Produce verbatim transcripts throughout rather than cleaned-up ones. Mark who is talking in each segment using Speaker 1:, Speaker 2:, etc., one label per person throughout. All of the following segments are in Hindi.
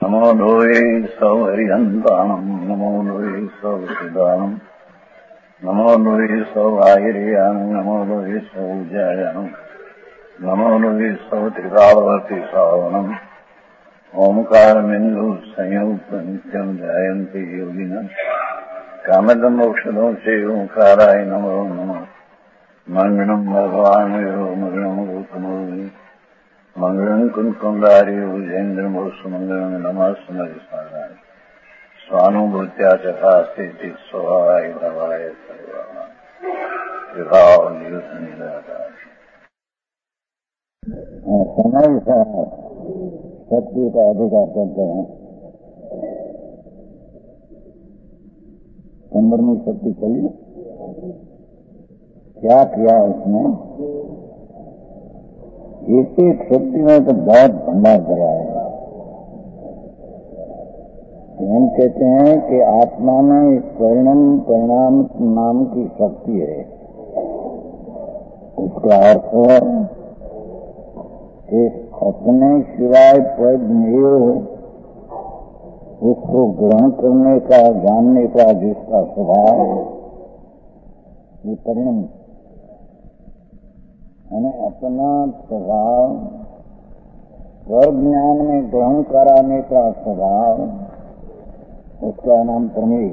Speaker 1: नमो लोये सौहरिहन्ताणम् नमो लोये सौहृदानम् नमो लोये सौभागिर्यानम् नमो लोये सौजायानम् नमो लोये सौत्रिकालवर्ति सावनम् ओंकारमिन्दु संयुक्त नित्यम् जायन्ति योगिनः कामदम् मोक्षदो से ओंकाराय नमो नमः मङ्गलम् भगवान् यो मङ्गलम् गौतमोऽभि मंगलम कुंकुंडारी उजेन्द्रमो सुमंगलम नमः सुमरिसाराय स्वानुभूत्या तथा स्थिति स्वभावाय भवाय सर्वाय विभाव नियुक्त निराकार समय से शक्ति का अधिकार करते हैं। पंद्रहवीं शक्ति चली क्या किया उसने? एक एक शक्ति में तो बहुत भंडार करा है। हम कहते हैं कि आत्मा में एक परिणाम परिणाम नाम की शक्ति है। उसका अर्थ है कि अपने सिवाय पद नहीं हो, उसको ग्रहण करने का जानने का जिसका स्वभाव है ये परिणाम, यानी अपना स्वभाव स्वर ज्ञान में ग्रहण कराने का स्वभाव, उसका नाम प्रमेय।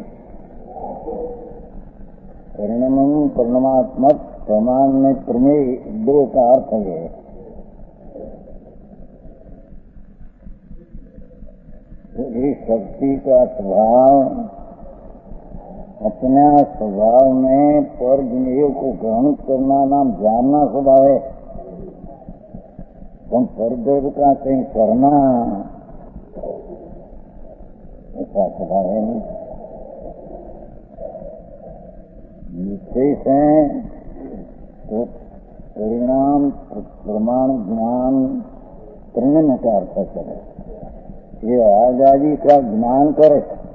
Speaker 1: परिणमम परिणामात्मक प्रमाण में प्रमेय दो का अर्थ है। तो इस शक्ति का स्वभाव अपना स्वभाव में पर ज्ञेय को ग्रहण करना नाम जानना स्वभाव है। तुम परदेव का कहीं करना ऐसा स्वभाव है। विशेष है तो परिणाम प्रमाण ज्ञान परिणाम का अर्थ करे। ये आजादी का ज्ञान करे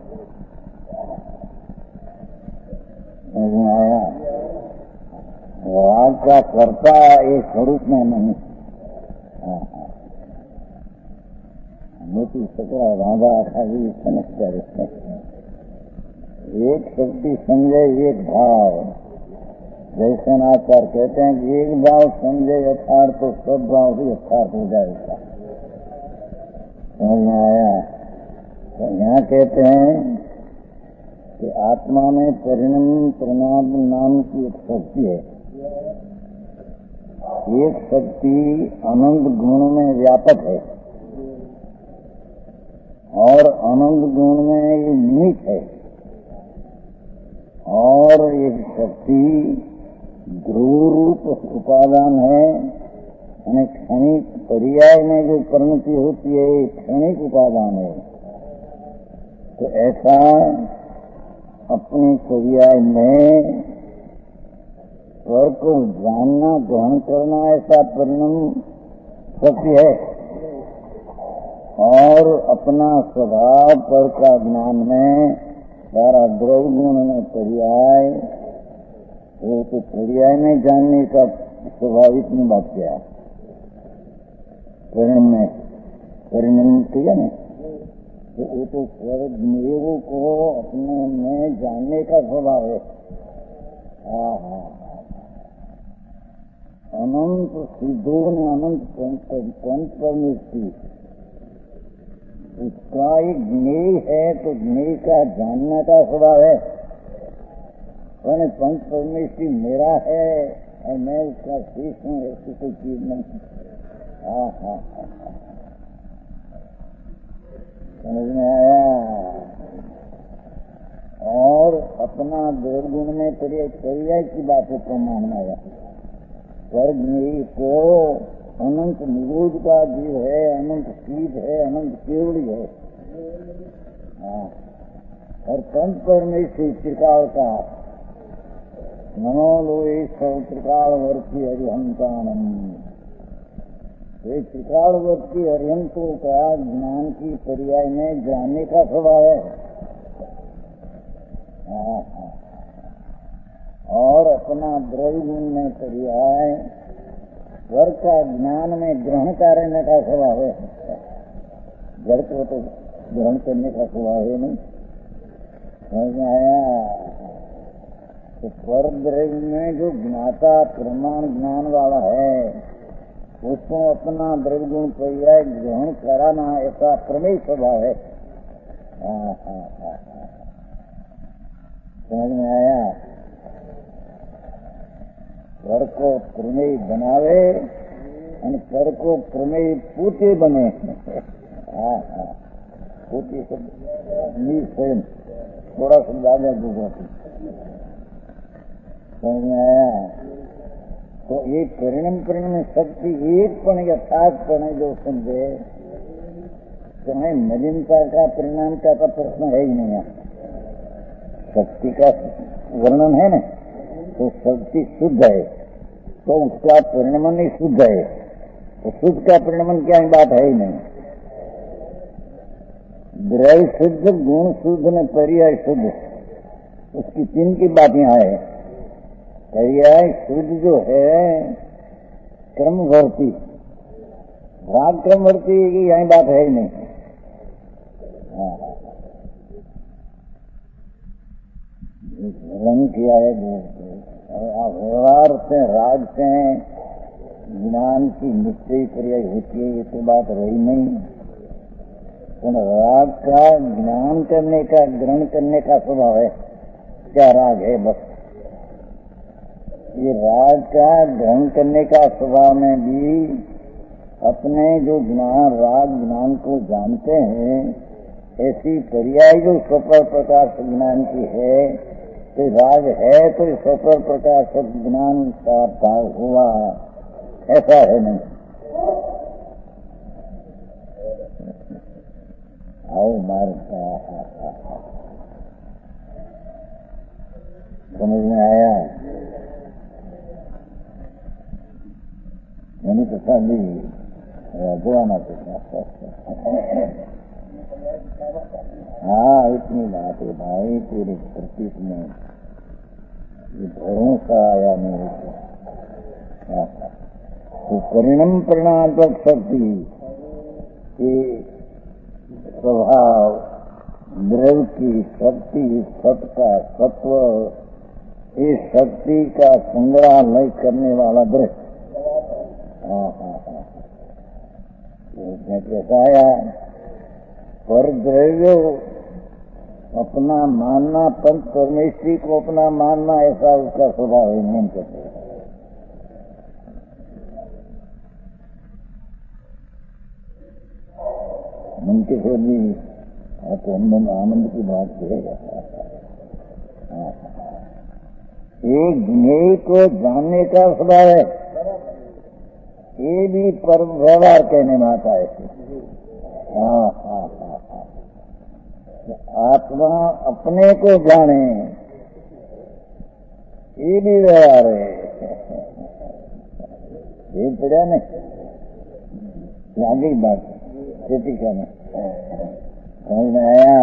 Speaker 1: आया वाद का कर्ता एक स्वरूप में नहीं। मोती सकरा बाबा खाली समझता रहते। एक शक्ति समझे एक भाव, जैसे नाचार कहते हैं कि एक भाव समझे यथार्थ तो सब भाव भी यथार्थ हो जाएगा। समझ में आया? तो यहाँ कहते हैं कि आत्मा में परिणाम परिणाम नाम की एक शक्ति है। एक शक्ति अनंत गुण में व्यापक है और अनंत गुण में ये निमित्त है, और एक शक्ति ध्रुव रूप उपादान है, यानी क्षणिक पर्याय में जो परिणति होती है क्षणिक उपादान है। तो ऐसा अपनी पर्याय में स्वर को जानना ग्रहण करना ऐसा परिणाम शक्ति है, और अपना स्वभाव पर का ज्ञान में सारा द्रव्य गुण में पर्याय, वो तो पर्याय में जानने का स्वाभाविक नहीं बात क्या परिणाम में परिणाम ठीक है ना। तो वो तो स्वर ज्ञेयों को अपने में जानने का स्वभाव है। अनंत सिद्धों ने अनंत पंच परमेष्टि, उसका एक ज्ञेय है तो ज्ञेय का जानने का स्वभाव है। मैंने पंच परमेष्टि मेरा है और मैं उसका शेष हूँ, ऐसी कोई चीज नहीं। हाँ हाँ समझ में आया? और अपना दुर्गुण में पर्याय की बात है प्रमाण में आया। स्वर्ग में को अनंत निरोध का जीव है, अनंत शीत है, अनंत केवड़ी है। हाँ, और पंच परमेश्वरी त्रिकाल का नमो लोये सौ त्रिकालवर्ती हरिहंतानम। एक त्रिकालवर्ती हरिहंतों का ज्ञान की पर्याय में जानने का स्वभाव है। हाँ, और अपना द्रव्य गुण में पर्याय स्वर का ज्ञान में ग्रहण करने का स्वभाव है। जड़ को तो ग्रहण करने का स्वभाव है नहीं। समझ में आया? तो पर द्रव्य में जो ज्ञाता प्रमाण ज्ञान वाला है उसको अपना द्रव्य गुण पर्याय ग्रहण कराना ऐसा प्रमेय स्वभाव है। हाँ हाँ हाँ हाँ, समझ में आया? पर को प्रमेय बनावे और पर को प्रमेय पूते बने। हाँ हाँ, पूते शब्द स्वयं थोड़ा सा ज्यादा गुजराती। समझ में आया? तो ये परिणाम परिणाम शक्ति एक पण यथार्थपणे जो समझे तो हमें नवीनता का परिणाम का तो प्रश्न है ही नहीं। शक्ति का वर्णन है ना, तो शक्ति शुद्ध है तो उसका परिणाम ही शुद्ध है, तो शुद्ध का परिणाम क्या बात है ही नहीं। द्रव्य शुद्ध, गुण शुद्ध न पर्याय शुद्ध, उसकी तीन की बात यहाँ है। पर्याय शुद्ध जो है क्रमवर्ती, राग क्रमवर्ती की यही बात है ही नहीं। रंग किया है व्यवहार से, राग से ज्ञान की निश्चय पर्याय होती है, ये तो बात रही नहीं। तो राग का ज्ञान करने का, ग्रहण करने का स्वभाव है। क्या राग है? बस ये राग का ग्रहण करने का स्वभाव में भी अपने जो ज्ञान, राग ज्ञान को जानते हैं, ऐसी पर्याय जो स्वपर प्रकाश ज्ञान की है, तो राग है तो स्वपर प्रकाश ज्ञान का भाव हुआ, ऐसा है नहीं। आओ मारता, समझ में आया? मैंने तो साली बुआना पूछना। हाँ, इतनी बात है भाई, तेरे प्रतीक में ये भरोसा आया मेरे को। तो परिणाम परिणात्मक शक्ति ये स्वभाव, द्रव्य की शक्ति, सत्ता, सत्व, इस शक्ति का संग्रहालय करने वाला दृश्य। हाँ हाँ हाँ, उसमें कैसा आया? पर द्रव्य अपना मानना, पंच परमेश्वरी को अपना मानना, ऐसा उसका स्वभाव है नहीं करते। मन के से भी तो हम आनंद की बात है। एक ज्ञेय को जानने का स्वभाव है, ये भी पर व्यवहार कहने में आता है। हाँ हाँ हाँ हाँ, आत्मा अपने को जाने, ये भी व्यवहार है। ये पड़ा नहीं, आगे की बात खेती का नहीं समझ में आया?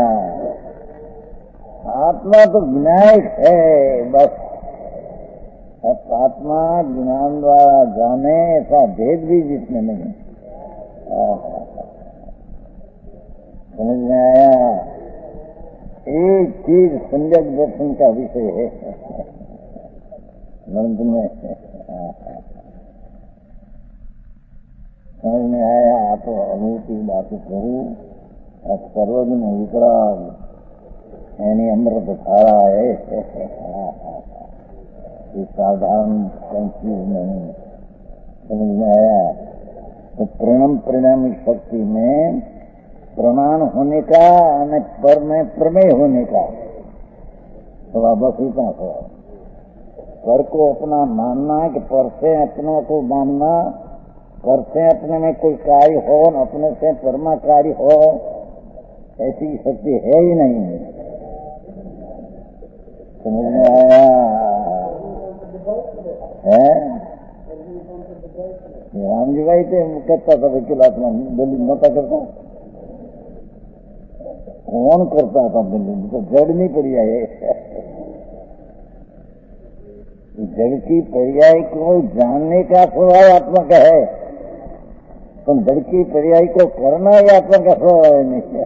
Speaker 1: आत्मा तो विनायक है बस। अब आत्मा ज्ञान द्वारा जाने ऐसा भेद भी जिसमें नहीं। समझ में आया? एक चीज संजक दर्शन का विषय है नंद में। समझ में आया? आप अनुभूति बात करूं, अब सर्वजन विकराल यानी अमृत धारा है, ये साधारण चीज नहीं। समझ में आया? तो परिणाम परिणामी शक्ति में प्रमाण होने का, पर में प्रमेय होने का थोड़ा बस इतना थोड़ा। पर को अपना मानना कि पर से अपने को मानना, पर से अपने में कोई कार्य हो, अपने से परमा कार्य हो, ऐसी शक्ति है ही नहीं। समझ में आया? है राम जी भाई थे कहता था वकील आत्मा दिल्ली नता करता, कौन करता था दिल्ली, तो जड़ नहीं पर्याय है। जड़ की पर्याय को जानने का स्वभाव आत्मा का है, तो लड़की पर्याय को करना या अपन का स्वभाव नहीं।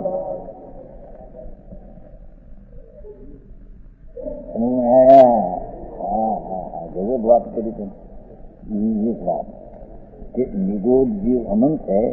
Speaker 1: आया हाँ हाँ हाँ जरूर बात करी तुम ये बात कि निगोद जीव अनंत है।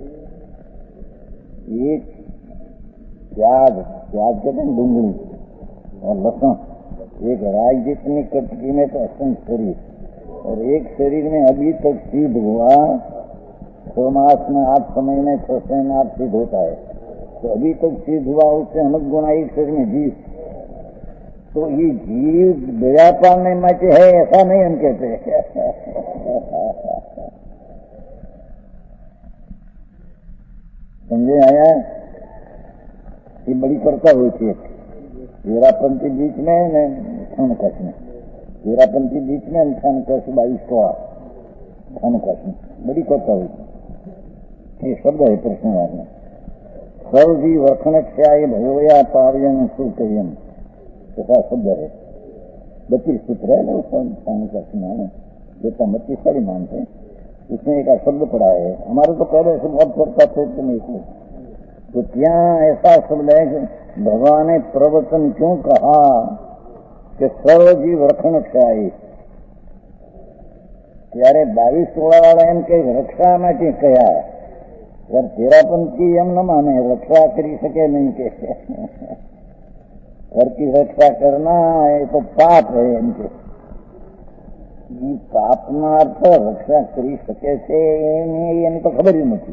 Speaker 1: एक प्याज प्याज कहते हैं डूंगरी और लहसुन, एक राई जितनी कटकी में तो असंख्य शरीर, और एक शरीर में अभी तक सिद्ध हुआ छह मास में आठ समय में छह समय में आठ सिद्ध होता है, तो अभी तक सिद्ध हुआ उससे अनंत गुना एक शरीर में जीव। तो ये जीव दया पालने में है ऐसा नहीं हम कहते। समझे आया? ये बड़ी चर्चा हुई थी तेरापंथी बीच में थानकश में, तेरापंथी बीच में थानकश बाईस को थानकश में बड़ी चर्चा हुई थी। ये शब्द है प्रश्नवाद में, सर्वजी वर्खणक्षाय भगवया पार्यन सुकयन ऐसा शब्द है। बत्तीस सूत्र है ना थानकश में, जो तो बत्तीस सारी मानते उसमें एक शब्द पड़ा है। हमारे तो पहले से बहुत चर्चा थे कि नहीं, तो क्या ऐसा शब्द है कि भगवान ने प्रवचन क्यों कहा कि सर्वजीव रक्षण क्षाई, ત્યારે બાવીસ ટોળા વાળા એમ કે રક્ષા માટે કયા, यार तेरापंथी एम न माने रक्षा करी सके नहीं के घर की रक्षा करना ये तो पाप है इनके, ये पाप ना अर्थ रक्षा करी सके છે એની તો ખબર જ નથી।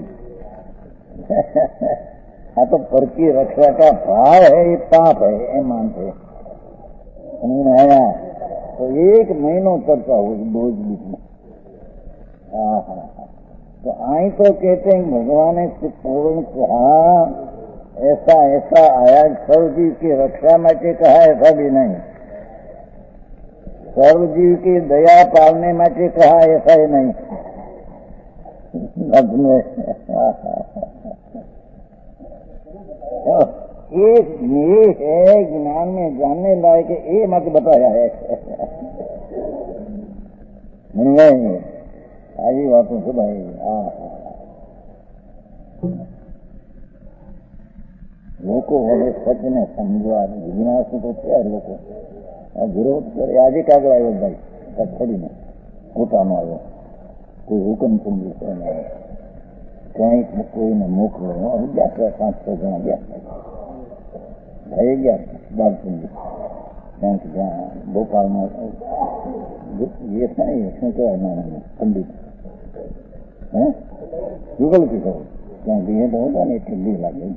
Speaker 1: हाँ तो पर की रक्षा का भाव है ये पाप है ये मानते समझ में आया। तो एक महीनों चर्चा हुई दो बीच में। हाँ हाँ हाँ तो आई तो कहते हैं भगवान ने पूर्ण कहा ऐसा ऐसा आया, सर्वजीव की रक्षा में कहा ऐसा भी नहीं, सर्वजीव की दया पालने में कहा ऐसा ही नहीं। एक ये है ज्ञान में जानने लायक ये मत बताया है नहीं आई बातों से भाई। લોકો હવે સચને સમજવા વિનાશ તો છે લોકો વિરોધ કરે। આજે કાગળ આવ્યો ભાઈ કચ્છડીને પોતાનો આવ્યો, કોઈ હુકમ સમજી ક્યાંક કોઈને મોકલો ગયા, પાંચ છ જણા ગયા ભાઈ ગયા બાલચંદી ક્યાંક જ્યાં ભોપાલમાં ये नहीं શું કહેવાય નાના પંડિત હે ગૂગલ થી કહું ત્યાં ગઈએ તો હોતા ને ઠંડી લાગે।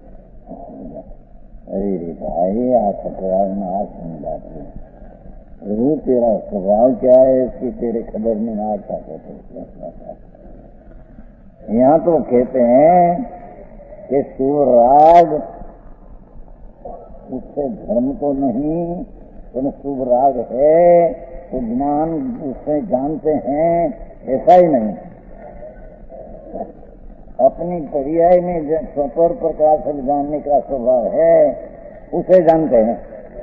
Speaker 1: अरे रे भाई आ ठकराव में आ समझा रू तेरा स्वभाव क्या है इसकी तेरे खबर नहीं आता कहते। यहाँ तो कहते हैं कि सुराग उससे धर्म तो नहीं, पर शुभ राग है तो ज्ञान उससे जानते हैं ऐसा ही नहीं। अपनी पर्याय में स्वपर प्रकार से जानने का स्वभाव है उसे जानते हैं।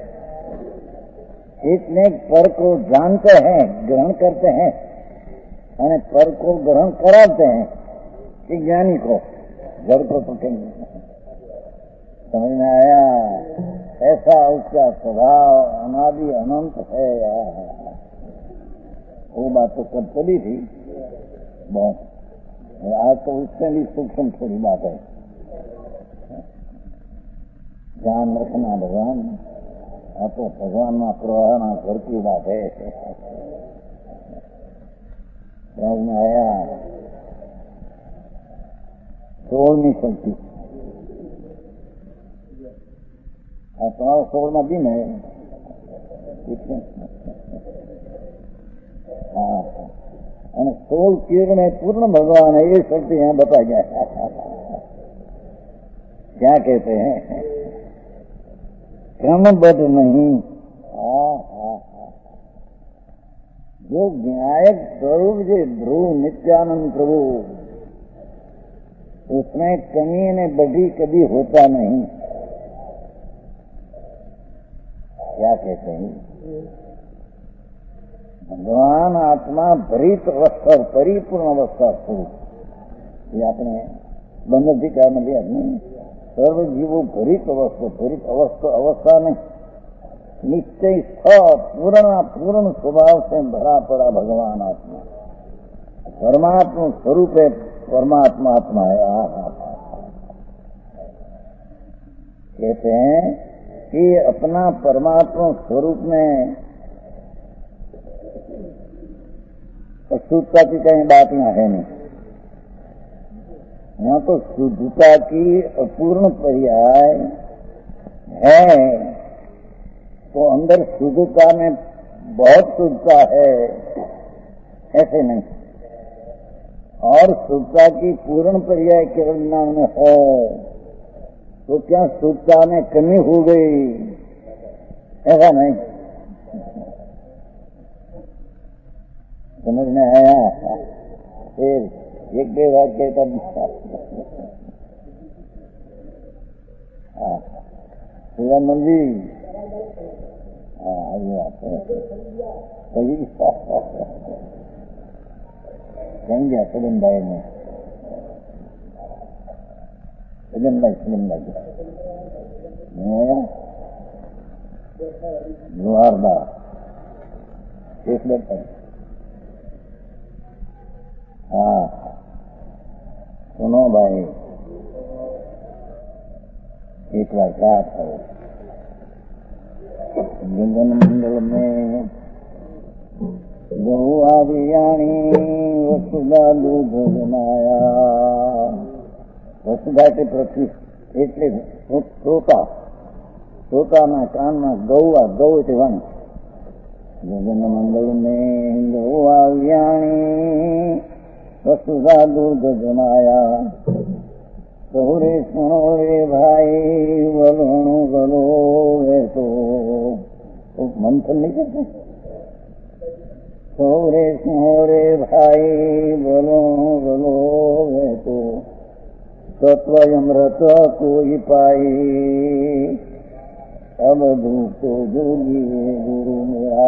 Speaker 1: इतने पर को जानते हैं ग्रहण करते हैं और पर को ग्रहण कराते हैं कि ज्ञानी को घर को तो समझ में आया। ऐसा उसका स्वभाव अनादि अनंत है यार। वो बात तो कब चली थी बहुत, आज तो उससे भी सूक्ष्म थोड़ी बात है। ध्यान रखना भगवान, अब तो भगवान में प्रवाहना घर की बात है। समझ में आया। छोड़ नहीं सकती तुम्हारा छोड़ना भी नहीं। हाँ અને સોળ કિરણ पूर्ण भगवान है ये शब्द यहाँ बताया गया है। क्या कहते हैं क्रमबद्ध नहीं। हाँ हाँ हाँ जो ज्ञायक स्वरूप जो ध्रुव नित्यानंद प्रभु उसमें कमी ने बढ़ी कभी होता नहीं। क्या कहते हैं भगवान आत्मा भरित अवस्था परिपूर्ण अवस्था स्वरूप ये આપણે બંધાધિકારમાં બે નહીં સર્વ જીવો ભરિત અવસ્થો ભરિત અવસ્થો अवस्था में निश्चय पूर्ण पूर्ण स्वभाव से भरा पड़ा भगवान आत्मा परमात्मा स्वरूप है परमात्मा आत्मा है। आ, आ, आ, कहते हैं कि अपना परमात्मा स्वरूप में शुद्धता की कहीं बात यहाँ है नहीं। यहाँ तो शुद्धता की अपूर्ण पर्याय है तो अंदर शुद्धता में बहुत शुद्धता है ऐसे नहीं। और शुद्धता की पूर्ण पर्याय केवल नाम में हो तो क्या शुद्धता में कमी हो गई, ऐसा नहीं। समझ में आया? फिर एक दे वाक्य तब शिवानंद जी कहीं गया सलीम भाई में सलीम भाई सलीम भाई लोहारदा एक मिनट। हाँ सुनो भाई एक बार क्या था गगन मंडल में गौ आवियाणी वसुधा दूध जमाया। वसुधा के पृथ्वी એટલે શ્રોતા શ્રોતાના કાનમાં ગૌ ગૌ એટલે વાણી ગગન મંડળ में गौ आवियाणी वसुधा दूध जमाया। सहुरे सुनो रे भाई बलोणु बलो वे तो मंथन नहीं करते। सहुरे सुनो रे भाई बलोणु बलो वे तो तत्व अमृत कोई पाई अब धूपो जोगी गुरु मेरा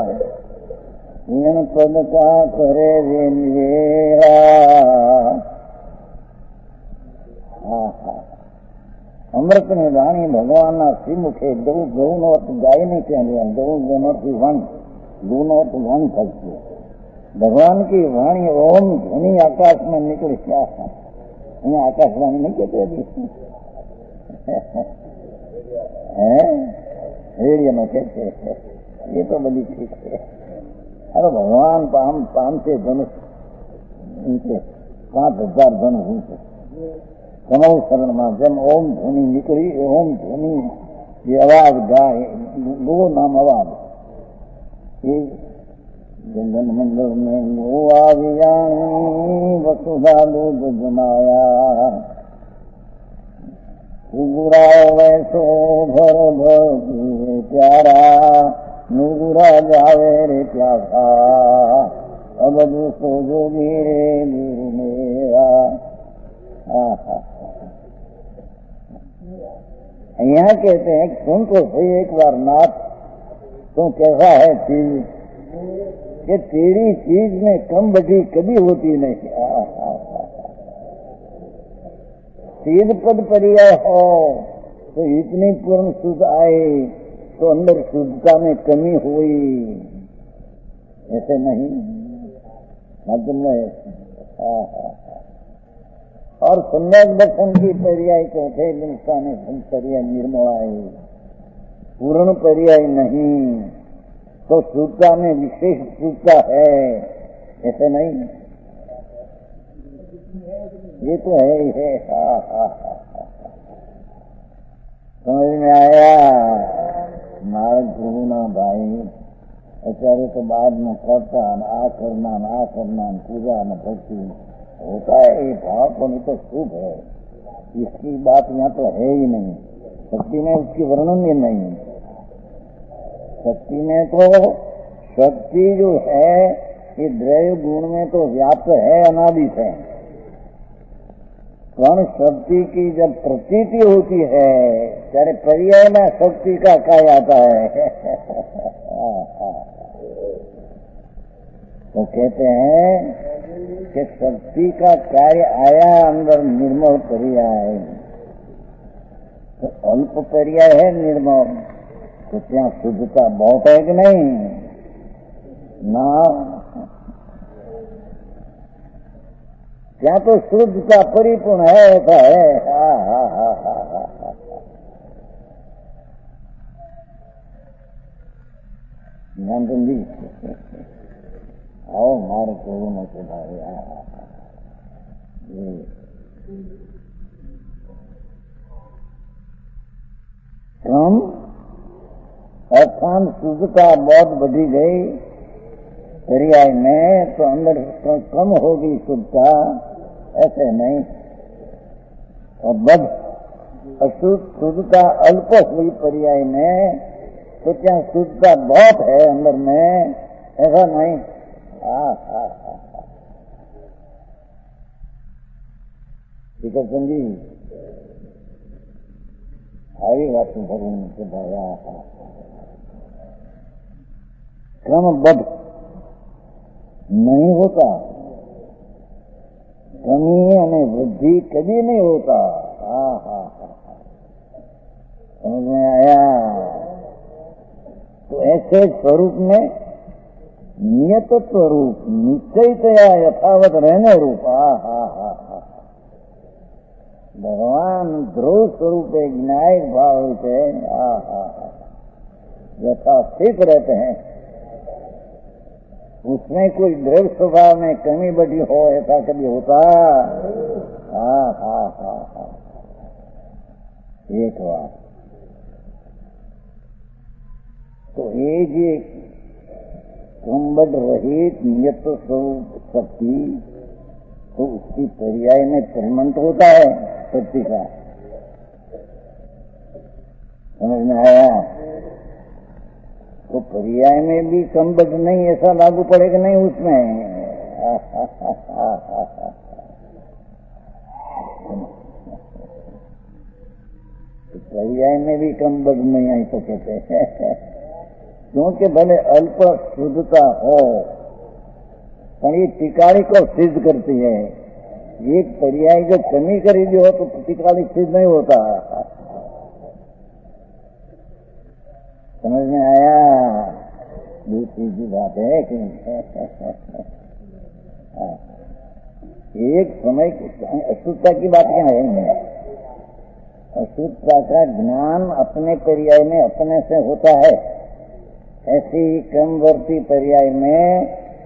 Speaker 1: इन पद का करे वे मेरा। अमृत ने वाणी भगवान श्रीमुखे गौ गौ नो अर्थ गाय नहीं कहने गौ गौ अर्थ वाणी गौ नो अर्थ वाणी थकती है। भगवान की वाणी ओम ध्वनि आकाश में निकले क्या है आकाशवाणी नहीं कहते अभी रेडियो में कहते हैं ये तो बड़ी ठीक है। अरे भगवान पाम पाम से धनुष उनसे पांच हजार धनुष उनसे कमल शरण में जब ओम ध्वनि निकली ओम ध्वनि ये आवाज गाय दो नाम आवाज ये गगन मंडल में गो आवियाणी वसुधा दूध जमाया। नुगुरा वैसो भर भर प्यारा नुगुरा जावे रे प्यासा अब दूसो जोगी रे गुरु मेरा। यहाँ कहते हैं सुन तो सही एक बार नाथ तो कैसा है चीज कि तेरी चीज में कम बड़ी कभी होती नहीं। चीज पद पर्याय हो तो इतनी पूर्ण शुद्ध आए तो अंदर शुद्धता में कमी हुई ऐसे नहीं मतलब में। और सम्यक दर्शन की पर्याय कहते लिंगता ने पर्याय निर्मलाय पूर्ण पर्याय नहीं तो शुद्धता में विशेष शुद्धता है ऐसे नहीं। ये तो है ही है। हा हा हा समझ में आया? नारद गुरु ना भाई अचारे तो बाद में करता आ करना ना करना पूजा न भक्ति होता है ये भाव तो नहीं तो शुभ है। इसकी बात यहाँ तो है ही नहीं। शक्ति में उसकी वर्णन ही नहीं। शक्ति में तो शक्ति जो है ये द्रव्य गुण में तो व्याप्त है अनादित है। कौन शक्ति की जब प्रतीति होती है ત્યારે पर्याय में शक्ति का काय आता है। तो कहते हैं कि शक्ति का कार्य आया अंदर निर्मल पर्याय, तो अल्प पर्याय है निर्मल, तो क्या शुद्धता बहुत है कि नहीं ना? क्या तो शुद्धता परिपूर्ण है, ऐसा है। हा हा हा हा हा हा नंदन जी आओ मारे को न के भाई। कम अर्थात शुद्धता बहुत बढ़ी गई पर्याय में, तो अंदर कम होगी शुद्धता, ऐसे नहीं। और बद अशुद्ध शुद्धता अल्प हुई पर्याय में, तो क्या शुद्धता बहुत है अंदर में, ऐसा नहीं। हाँ हाँ हाँ ठीक है संजी आई बात भरूं से भाया। क्रमबद्ध नहीं होता, कमी यानी वृद्धि कभी नहीं होता। हाँ हाँ हाँ समझ में आया? तो ऐसे स्वरूप में नियत स्वरूप निश्चयतया यथावत रहने रूप। हा हा हा हा भगवान ध्रुव स्वरूप है, विनायक भाव से हा हा यथास्थित रहते हैं। उसमें कोई द्रव्य स्वभाव में कमी बढ़ी हो ऐसा कभी होता? हा हा हा हा एक बात तो ये जी क्रमबद्ध रहित नियत स्वरूप शक्ति, तो उसकी पर्याय में परिमंत होता है शक्ति का। समझ में आया? तो पर्याय में भी क्रमबद्ध नहीं ऐसा लागू पड़ेगा नहीं उसमें। तो पर्याय में भी क्रमबद्ध नहीं आई तो कहते हैं, क्योंकि भले अल्प शुद्धता हो, पर ये टिकारी को सिद्ध करती है। एक पर्याय जो कमी करी हो तो टिकारी सिद्ध नहीं होता। समझ में आया? दूसरी की बात है कि एक समय अशुद्धता की बात क्या है? अशुद्धता का ज्ञान अपने पर्याय में अपने से होता है, ऐसी ही क्रमवर्ती पर्याय में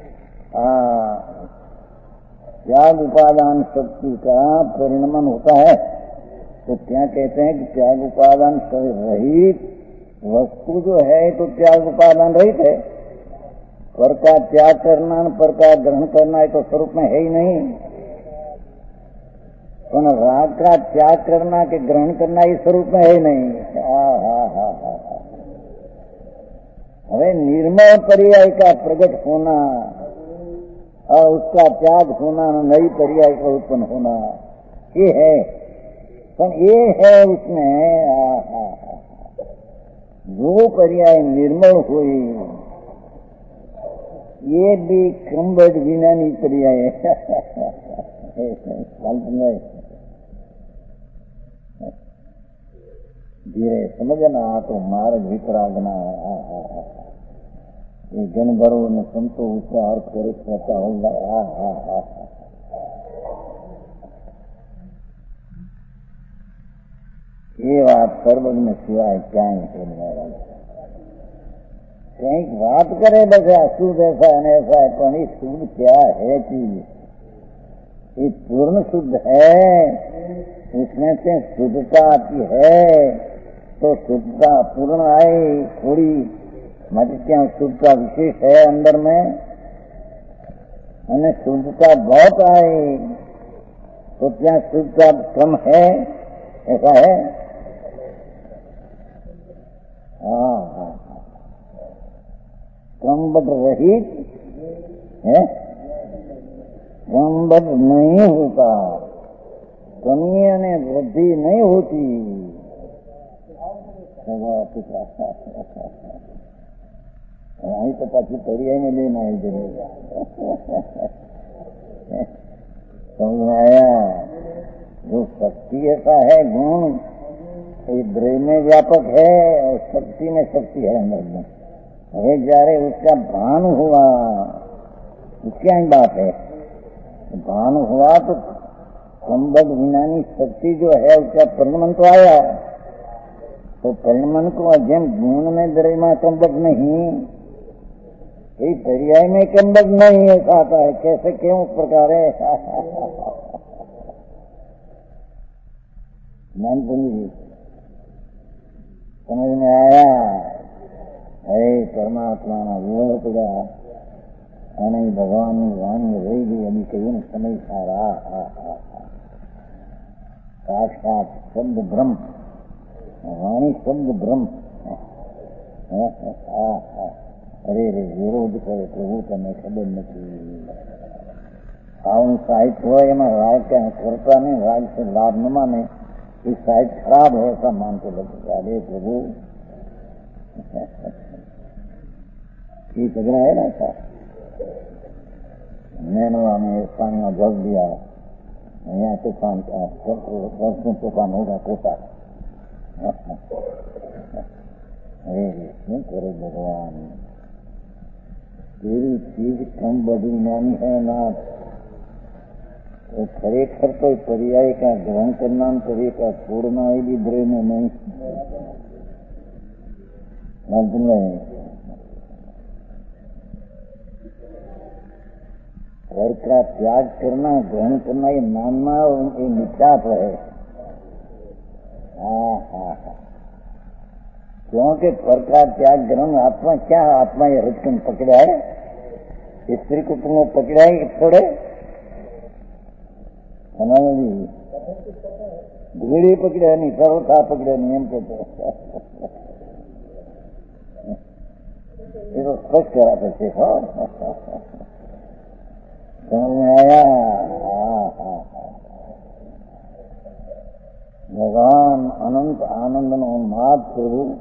Speaker 1: त्याग उपादान शक्ति का परिणमन होता है। तो क्या कहते हैं कि त्याग उपादान रहित वस्तु जो है तो त्याग उपादान रहित है। पर का त्याग करना, पर का ग्रहण करना है तो स्वरूप में है ही नहीं। पर राग का त्याग करना के ग्रहण करना इस स्वरूप में है ही नहीं। हा हा हा हा हमें निर्मल पर्याय का प्रकट होना और उसका त्याग होना, नई पर्याय का उत्पन्न होना, ये है। पर ये है उसमें आ, आ, आ, जो पर्याय निर्मल हुई, ये भी क्रमबद्ध विज्ञानी पर्याय है। धीरे समझना तो मार्ग वितरागना ये जन भरो ने संतो उसका अर्थ करे कहता होगा। हा हा हा ये बात सर्वज्ञ में सिवाय क्या ही कहने वाला। कहीं बात करे बस अशुद्ध ऐसा है ऐसा है, पर ये शुद्ध क्या है चीज? ये पूर्ण शुद्ध है, उसमें से शुद्धता आती है तो शुद्धता पूर्ण आए थोड़ी, मतलब क्या शुद्धता विशेष है अंदर में, और शुद्धता बहुत आए तो क्या शुद्धता कम है? ऐसा है? हाँ हाँ क्रमबद्ध रहित है, क्रमबद्ध नहीं होता, कमी ने वृद्धि नहीं होती। અહીં તો પાછી પર્યાય ને લઈને આવી જઈએ। समझ में आया? जो शक्ति ऐसा है गुण, ये द्रव्य में व्यापक है और शक्ति में शक्ति है अंदर में। अरे जारे उसका भान हुआ, उसकी ही बात है। भान हुआ तो संबद्ध विनानी शक्ति जो है उसका परिणमन तो आया, तो परिणमन को अध्ययन गुण में द्रव्य संबद्ध नहीं, ये पर्याय में संबद्ध नहीं है आता है। कैसे क्यों उस प्रकार है? मान पूंजी समझ में आया? अरे परमात्मा ना विरोध पड़ा અને ભગવાનની વાણી રહી ગઈ એની કહીને સમય સારા સાક્ષાત શબ્દ બ્રહ્મ, વાણી શબ્દ બ્રહ્મ. અરે રે વિરોધ કરે પ્રભુ તને ખબર નથી. આવું સાહિત્ય હોય એમાં રાગ કરતા નહીં, રાગ से लाभ न माने, ये साहित्य खराब है ऐसा मानते लगता. अरे प्रभु ये झगड़ा है ना था, मैंने हमें पानी में जग दिया, यहाँ तूफान का तूफान होगा पोता. अरे क्यों करे भगवान, तेरी चीज कम बड़ी नानी है ना, तो खरेखर तो पर्याय का ग्रहण करना तरीका छोड़ना ही भी द्रव्य में नहीं. घर का त्याग करना, ग्रहण करना, ये मानना ये मिथ्यात्व है. हाँ हाँ हाँ, क्योंकि पर का त्याग ग्रहण आत्मा क्या, आत्मा ये हृदय पकड़ा है, स्त्री को तुमने पकड़ा है थोड़े घड़ी पकड़ा नहीं, सर्वथा पकड़ा नहीं, हम कहते ये तो स्पष्ट करा सकते हो. समझ में आया? भगवान अनंत आनंद उन्माद स्वरूप,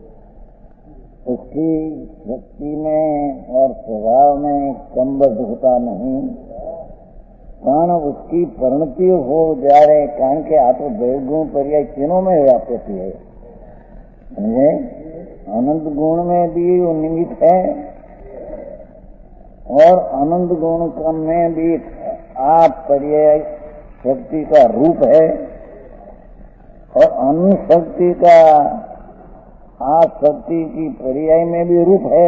Speaker 1: उसकी शक्ति में और स्वभाव में संबद्ध होता नहीं, कारण उसकी परिणति हो जा रहे, कारण के आत्म देवगुण पर्याय तीनों में व्याप्ति है. समझे? अनंत गुण में भी वो निमित्त है और अनंत गुण क्रम में भी आप पर्याय शक्ति का रूप है और अन्य शक्ति का आप शक्ति की पर्याय में भी रूप है.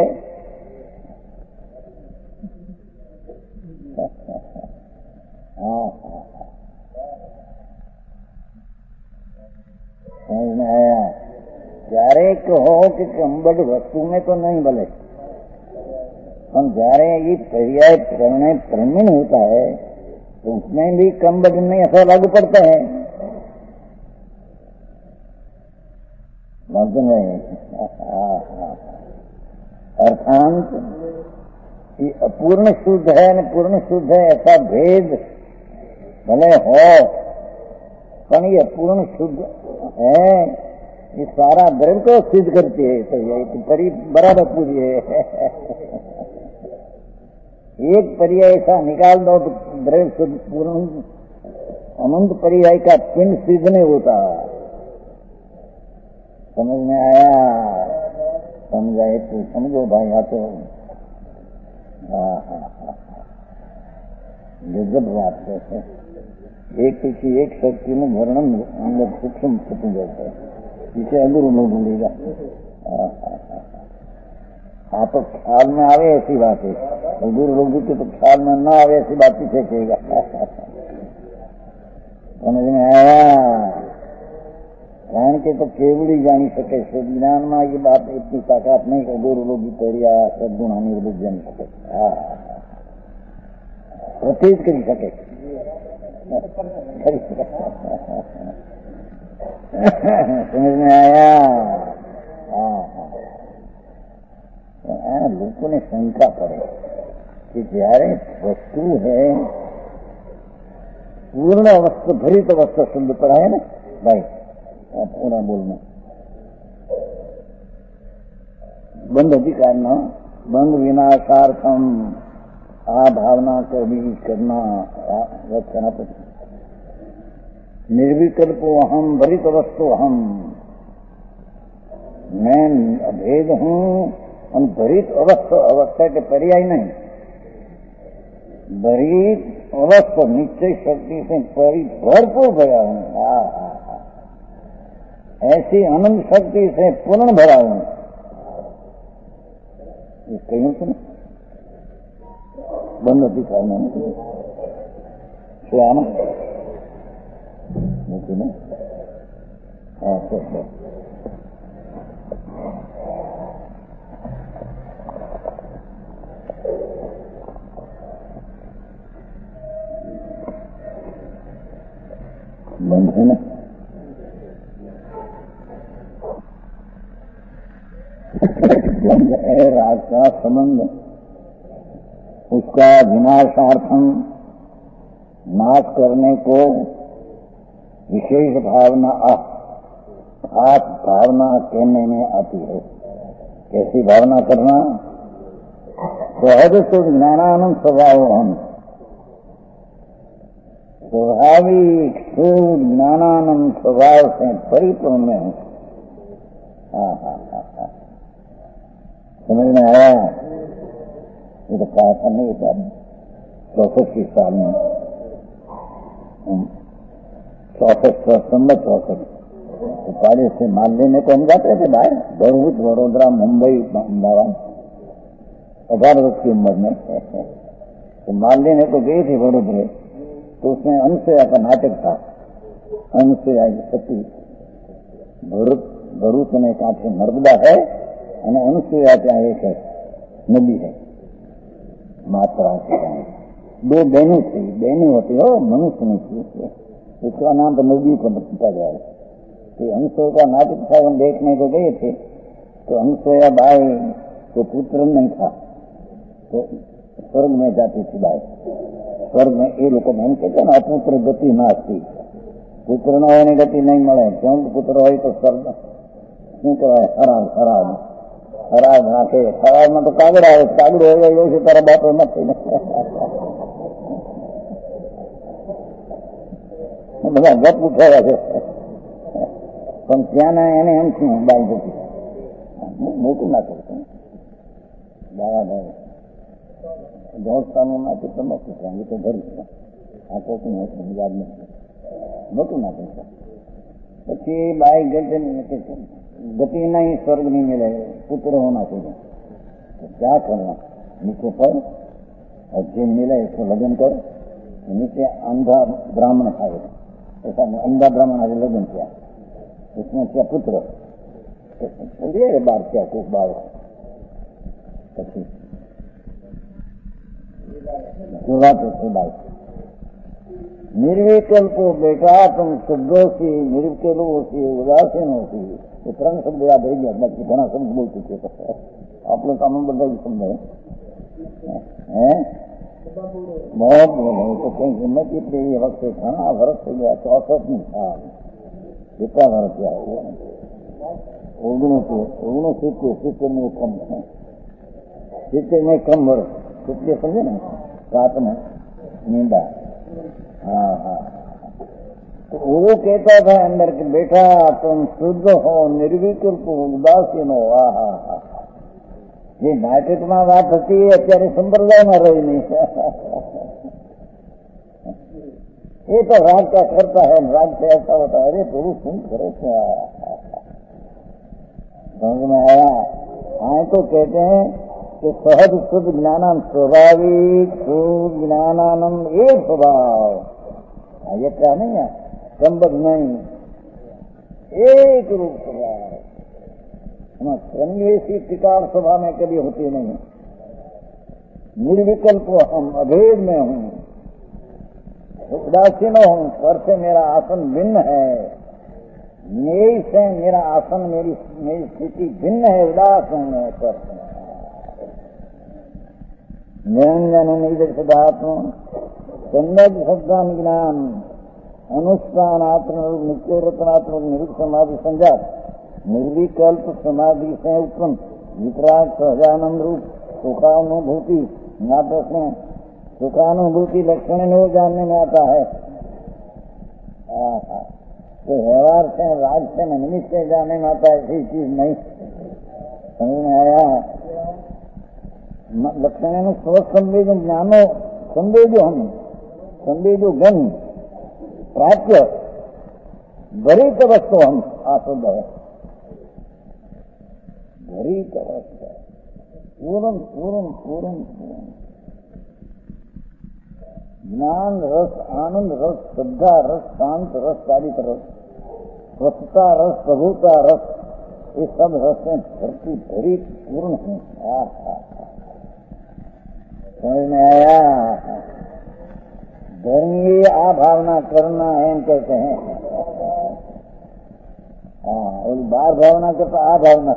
Speaker 1: समझ में आया? જ્યારે કહો કે કંબડ વસ્તુ में तो नहीं भले, हम जारे ये पर्याय प्रणय प्रमीण होता है तो उसमें भी कंबड नहीं ऐसा लागू पड़ता है. अर्थात ये अपूर्ण शुद्ध है न पूर्ण शुद्ध है ऐसा भेद भले हो, पर ये अपूर्ण शुद्ध है, ये सारा द्रव्य को सिद्ध करती है. तो ये परी बराबर पूरी है. एक पर्याय ऐसा निकाल दो तो द्रव्य शुद्ध पूर्ण अनंत पर्याय का पिंड सिद्ध नहीं होता. समझ में आया? समझाए तो समझो भाई. आ तो गजब बात है. एक किसी एक शक्ति में वर्णन अंदर सूक्ष्म छुप जाता है, इसे अगुरु लोग मिलेगा. हाँ तो ख्याल में आवे ऐसी बात है, गुरु लोग के तो ख्याल में ना आवे ऐसी बात ही फेंकेगा. समझ में आया? कारण के तो केवल ही जानी सके, ज्ञान में ये बात इतनी ताकत नहीं कि गुरु लोग तोड़िया सदगुण निर्बुद्ध जान सके, प्रतीत कर सके. समझ में आया? લોકોને શંકા પડે કે જયારે વસ્તુ है पूर्ण अवस्था भरित अवस्था शब्द पढ़ा है ना भाई, पूरा बोलना बंध अधिकार न बंध विनाशार्थम आ भावना कभी करना रखना पड़ता। निर्विकल्पो अहम भरित वस्तु अहम, मैं अभेद हूं और भरित अवस्था, अवस्था के पर्याय नहीं, भरित अवस्था निश्चय शक्ति से भरपूर भरा हूं, ऐसी अनंत शक्ति से पूर्ण भरा हूं। कहीं सुनो बंद होती खाना सुना ना। हाँ तो बंद है ना। बंद है राग का संबंध, उसका विनाशार्थम नाश करने को विशेष भावना खास भावना कहने में आती है। कैसी भावना करना? सहज तो ज्ञानानंद स्वभाव हम, स्वाभाविक शुद्ध ज्ञानानंद स्वभाव से परिपूर्ण में हूं। हाँ हाँ हाँ हाँ, समझ में आया? ये तो कहा था नहीं था चौसठ साल में, चौसठ संबत चौसठ कॉलेज से माल लेने को हम जाते थे बाहर, भरूच, वडोदरा, मुंबई, अहमदाबाद, अठारह वर्ष की उम्र में। तो माल लेने को गए थे वडोदरे, तो उसमें अनुसया का नाटक था। अनुसया सती भरूच भरूच में कांठे नर्मदा है और अनुसया क्या एक है नदी है, मात्रा से दो बहनों थी, बहनें होती हो मनुष्य नहीं थी, उसका नाम तो नदी को पता जाए। तो अनुसया का नाटक था, हम देखने को गए थे। तो अनुसया बाई को पुत्र नहीं था, तो स्वर्ग में जाती थी बाई। स्वर्ग में ये लोग एम कहते ना अपुत्र गति नास्ती, पुत्र न होने गति नहीं મળે। क्यों? पुत्र हो तो स्वर्ग શું કહેવાય? ખરાબ ખરાબ ખરાબ નાખે, ખરાબમાં તો કાગડા આવે, કાગડો હોય એવું છે તારા બાપે નથી બધા ગપ ઉઠાવ્યા છે, પણ ત્યાંના એને એમ શું બાઈ જતી મોટું ના કરતું દાવા દાવા દોસ્તાનું નાખી તો નથી, એ તો ભરી આ કોકું મોટું યાદ નથી, મોટું ના કરતા। પછી બાઈ ગઈ गति नहीं, स्वर्ग नहीं मिले, पुत्र होना चाहिए। तो क्या करना? नीचे पढ़ और जो मिले इसको लगन कर। नीचे अंधा ब्राह्मण खाएगा, ऐसा अंधा ब्राह्मण आज लगन किया, उसमें क्या पुत्र ये बार क्या कुछ बार पी बात निर्विकल्पो बेटा तुम शुद्धोसी निर्विकल्पोसी उदासीनोसी, ये ત્રણ શબ્દ યાદ રહી ગયા, બાકી ઘણા શબ્દ બોલ ચૂકે છે આપણે કામ બધા સમજાય હે बहुत बोले तो कहीं हिम्मत इतनी ये वक्त घना वर्ष हो गया, चौसठ में साल कितना वर्ष क्या हुआ? ओगणों के ओगणों सिक्के सिक्के में कम है, सिक्के में कम वर्ष सिक्के समझे ना, रात में नींदा। हाँ हाँ, तो वो कहता था अंदर के बेटा तुम शुद्ध हो, निर्विकल्प हो, उदासीन हो। हा हा हा, ये नाटक में बात होती है, અત્યારે संप्रदाय में रही नहीं। ये तो राग क्या करता है, राग से ऐसा होता है, अरे प्रभु सुन करे क्या समझ में आया? हाँ तो कहते हैं कि सहज शुद्ध ज्ञानम स्वाभाविक शुद्ध ज्ञानानंद एक स्वभाव, ये क्या नहीं है संबद्ध नहीं, एक रूप स्वभाव। संन्यासी टिकार सभा में कभी होती नहीं। निर्विकल्प हम अभेद में हूं, उदासीन हूं, स्वर से मेरा आसन भिन्न है, मेरी से मेरा आसन मेरी मेरी स्थिति भिन्न है, उदास हूं मैं स्वर से। निरंजन निर्दर्शदात्म सम्यक शब्दान ज्ञान अनुष्ठानात्मक नित्य रत्नात्मक निरुक्त समाधि संजात निर्विकल्प समाधि से उत्पन्न वितराग सहजानंद रूप सुखानुभूति नाटक में सुखानुभूति लक्षण वो जानने में आता है। तो व्यवहार से राज से निमित्त से जानने में आता है, ऐसी चीज नहीं। समझ में आया? लक्षण स्व संवेद ज्ञानो संवेदो हम संवेदो गण प्राप्य गरीत वस्तु हम आशुद्ध है। गरीत वस्तु पूर्ण पूर्ण पूर्ण पूर्ण ज्ञान रस, आनंद रस, श्रद्धा रस, शांत रस, चारित रस, स्वच्छता रस, प्रभुता रस, ये सब रसें धरती भरी पूर्ण है। समझ में आया? धर्मीय आ भावना करना है कहते हैं। हाँ, और बार भावना करता आ भावना।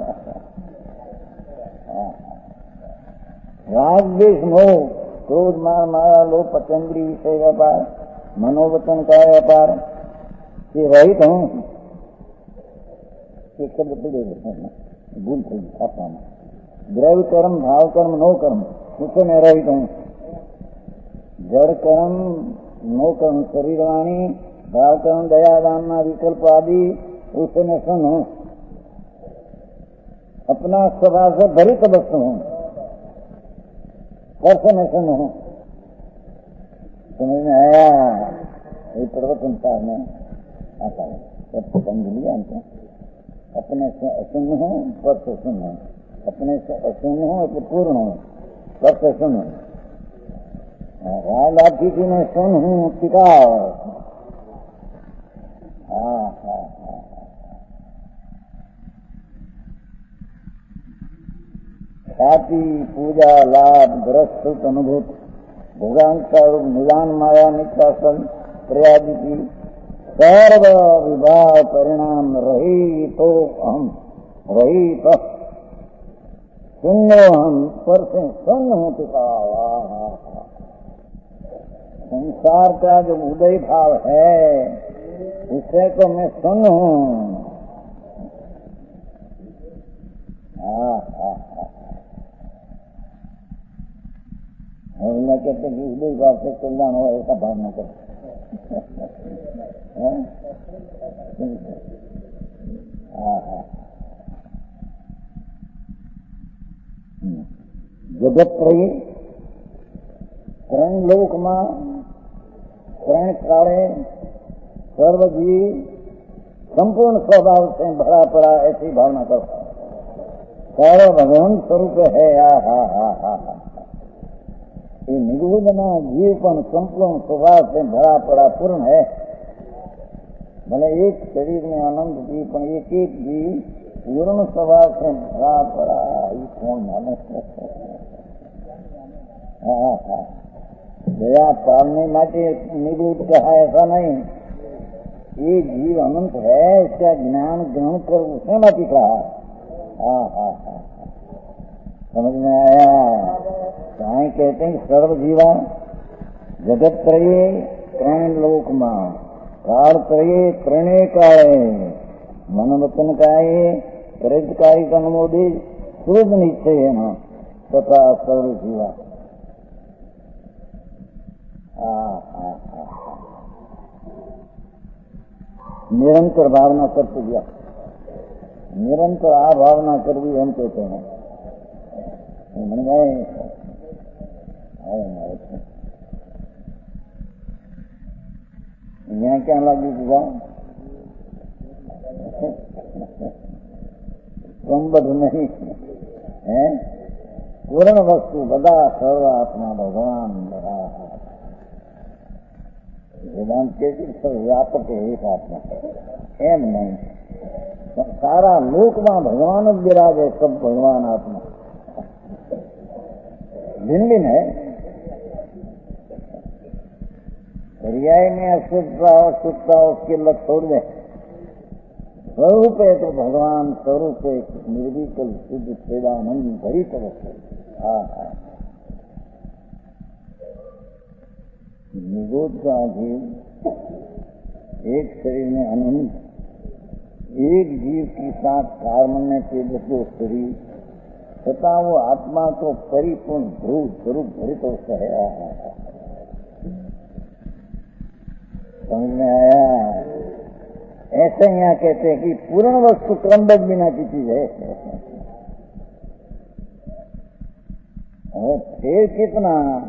Speaker 1: राग द्वेष मोह क्रोध मार माया लोभ पतंद्री विषय व्यापार मनोवचन का व्यापार ये रहित हूँ। एक शब्द पड़े भूल थी छापा में। द्रव्य कर्म भाव कर्म नो कर्म उससे मैं रहित हूँ। जड़ कर्म नो कर्म शरीर वाणी भाव कर्म दया दान विकल्प आदि उससे मैं सुन हूँ। अपना स्वभाव से भरित वस्तु हूँ। कैसे मैं सुन हूँ? समझ में आया? ये प्रवचन सार में आता है। सबको समझ लिया हमको। अपने से अशुन हूँ पद से सुन हूँ, अपने से अशुन हूँ तो पूर्ण हूँ, पद से सुन हूँ। राग आदि की मैं सुन हूँ टिका। हाँ हाँ हाँ ख्याति पूजा लाभ ग्रस्त अनुभूत भोगांक निदान माया नित्यासन प्रयादि की सर्व विभाग परिणाम रही तो हम रही तो शून्य हम पर से शून्य हो चुका। संसार का जो उदय भाव है उससे तो मैं शून्य हूँ। हाँ हाँ और मैं कहते कि उदय भाव से कल्याण हो ऐसा भावना कर। जगत रही करण लोक मां करण काले सर्वजीव संपूर्ण स्वभाव से भरा पड़ा ऐसी भावना करो। सारा भगवान स्वरूप है। हा हा हा हा हा ये निर्विघ्न जीव पण संपूर्ण स्वभाव से भरा पड़ा पूर्ण है। भले एक शरीर में आनंद जीव पण एक एक जीव पूर्ण स्वभाव से भरा पड़ा। ये कौन माने? हाँ हाँ दया पालने माटे निरुद्ध कहा ऐसा नहीं। ये जीव अनंत है इसका ज्ञान ग्रहण कर उसने माटी कहा। हाँ हाँ हाँ समझ में आया? कहीं कहते हैं सर्व जीवा जगत त्रये त्रैण लोक मां काल त्रये त्रणे काले मन वचन काये कृत कायिक अनुमोदे शुभ निश्चय है ना तथा सर्व जीवा। निरंतर भावना करते गया। निरंतर आ भावना करवी हम कहते हैं। मन गए यहाँ क्या लगी बुआ संबद्ध नहीं है। पूर्ण वस्तु बदा सर्व आत्मा भगवान रहा है। वेदांत के सब व्यापक है एक आत्मा एम नहीं। सारा लोक में भगवान विराज है। सब भगवान आत्मा भिन्न भिन्न है। पर्याय में अशुद्धता अशुद्धता उसके लग छोड़ दे। स्वरूप है तो भगवान स्वरूप है निर्विकल शुद्ध सेवानंद भरी तरह। हाँ हाँ निरोध का जीव एक शरीर में अनंत एक जीव के साथ कार्मण्य तेजस्व शरीर छता वो आत्मा तो परिपूर्ण ध्रुव स्वरूप भरित होता है। समझ में आया? ऐसे यहाँ कहते हैं कि पूर्ण वस्तु क्रमबद्ध बिना की चीज है। और फिर कितना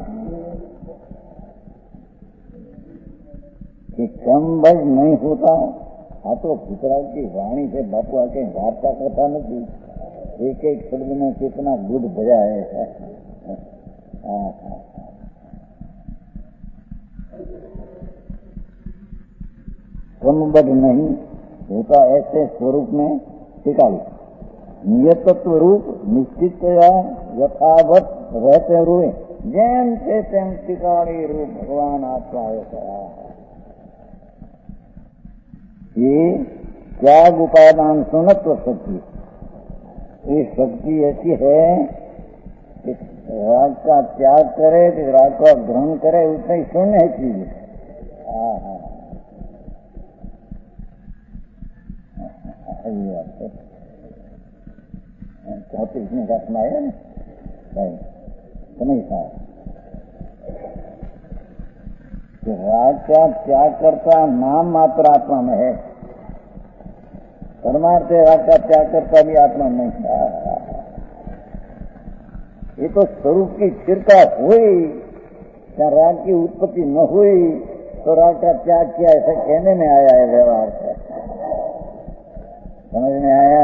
Speaker 1: कि क्रमबद्ध नहीं होता। हाँ तो पितराव की वाणी से बापू आके वार्ता करता नहीं, एक एक शब्द में कितना गुड़ भरा है। क्रमबद्ध नहीं होता ऐसे स्वरूप में टिकाली नियतत्व रूप निश्चित यथावत रहते हुए जैन से तेम टिकाली रूप भगवान आत्मा होता। ये त्याग उपादान सुनत्व शक्ति, ये शक्ति ऐसी है कि राग का त्याग करे कि राग का ग्रहण करे उतना ही शून्य है चीज। हाँ हाँ चौतीस में का सुनाया ना भाई, समझ था कि राग का त्याग करता नाम मात्र आत्मा में है, परमार्थ राग का त्याग करता भी आत्मा नहीं था। ये तो स्वरूप की स्थिरता हुई, क्या राग की उत्पत्ति न हुई तो राग का त्याग किया ऐसा कहने में आया है व्यवहार से। समझ में आया?